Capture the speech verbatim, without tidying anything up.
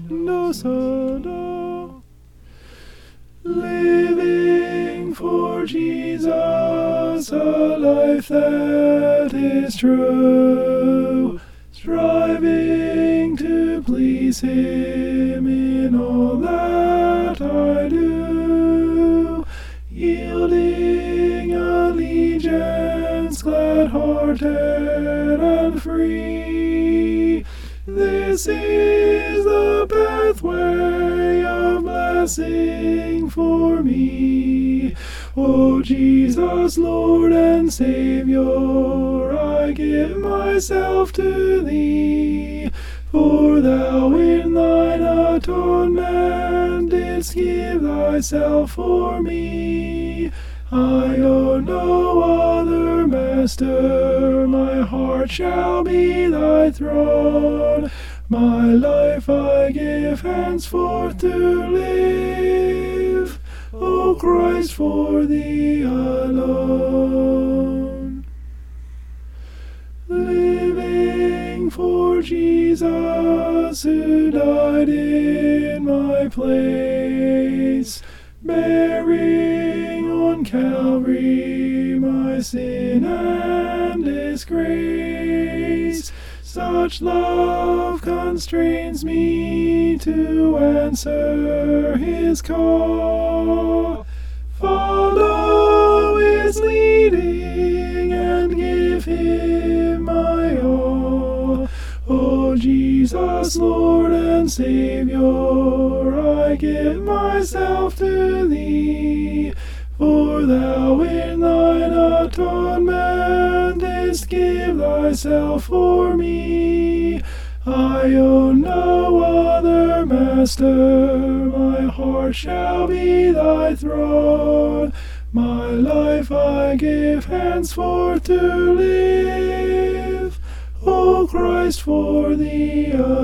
Dosada. Living for Jesus, a life that is true, striving to please Him in all that I do, yielding allegiance, glad-hearted and free. This is the pathway of blessing for me. O Jesus, Lord and Saviour, I give myself to Thee, for Thou in Thine atonement didst give Thyself for me. I own no other master, my heart shall be Thy throne. My life I give henceforth to live, O Christ, for Thee alone. Living for Jesus, who died in my place, bearing on Calvary my sin and disgrace. Such love constrains me to answer His call, follow His leading and give Him my all. O Jesus, Lord and Saviour, I give myself to Thee, for Thou in Thine atonement didst give Thyself for me. I own no other master, my heart shall be Thy throne. My life I give henceforth to live, O Christ, for Thee alone.